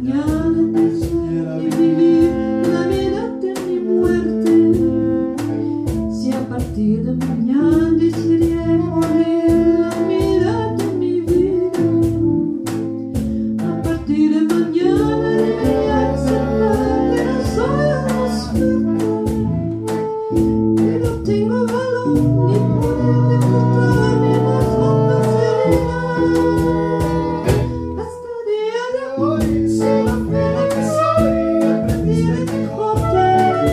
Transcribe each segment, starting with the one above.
mañana quisiera vivir la vida de mi muerte. Si a partir de mañana decidiera morir la vida de mi vida, a partir de mañana debería aceptar que no soy una suerte, que no tengo valor ni poder de contar mi más honda serenidad. Hasta el día de hoy soy la pena que soy, aprendiz de Quijote.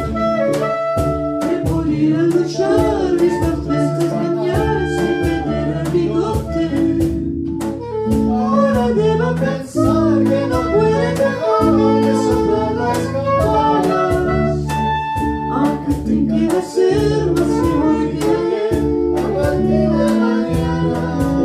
He podido luchar mis perfectas mañanas sin perder el bigote. Ahora debo pensar que no puede dejar de sonar las campanas, aunque tenga que hacer más que hoy que ayer, a partir de mañana.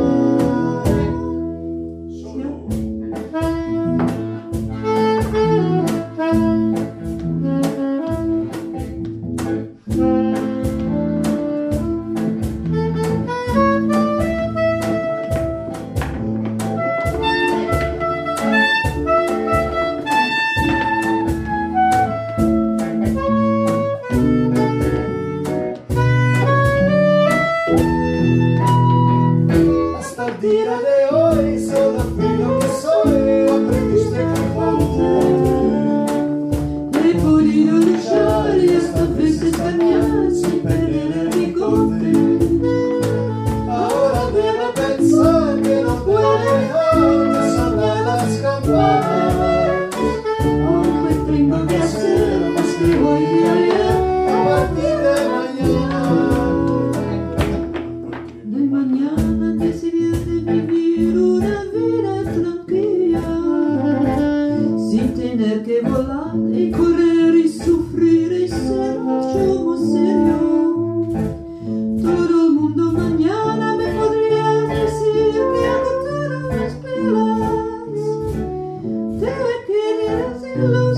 Hasta el día de hoy solo fui lo que soy, aprendiz de Quijote. He podido luchar y hasta veces cañar sin perder el bigote. Ahora debo pensar que no puedo dejar de sonar las campanas, aunque tengo que hacer más que hoy y ayer, a partir de mañana. De mañana decidiré vivir una vida tranquila, sin tener que volar y correr y sufrir y ser mucho más serio. Todo el mundo mañana me podría decir que agotaron las pilas. Tengo que decirlo.